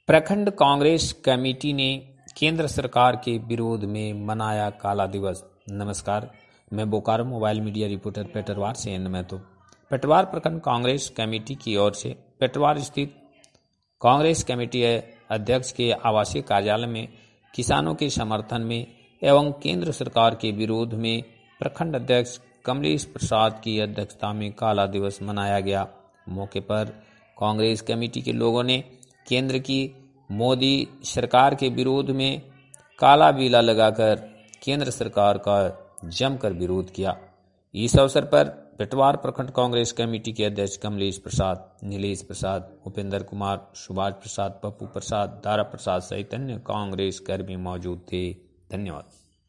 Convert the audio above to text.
प्रखंड कांग्रेस कमेटी ने केंद्र सरकार के विरोध में मनाया काला दिवस। नमस्कार, मैं Bokaro mobile media reporter Petarwar से तो पेटरवार प्रखंड कांग्रेस कमेटी की ओर से पेटरवार स्थित कांग्रेस कमेटी अध्यक्ष के आवासीय कार्यालय में किसानों के समर्थन में एवं केंद्र सरकार के विरोध में प्रखंड अध्यक्ष कमलेश प्रसाद की अध्यक्षता में काला दिवस मनाया गया। मौके पर कांग्रेस कमेटी के लोगों ने केंद्र की मोदी सरकार के विरोध में काला बीला लगाकर केंद्र सरकार का जमकर विरोध किया। इस अवसर पर पेटवार प्रखंड कांग्रेस कमेटी के अध्यक्ष कमलेश प्रसाद, नीलेश प्रसाद, उपेंद्र कुमार, सुभाष प्रसाद, पप्पू प्रसाद, दारा प्रसाद सहित अन्य कांग्रेस कर्मी मौजूद थे। धन्यवाद।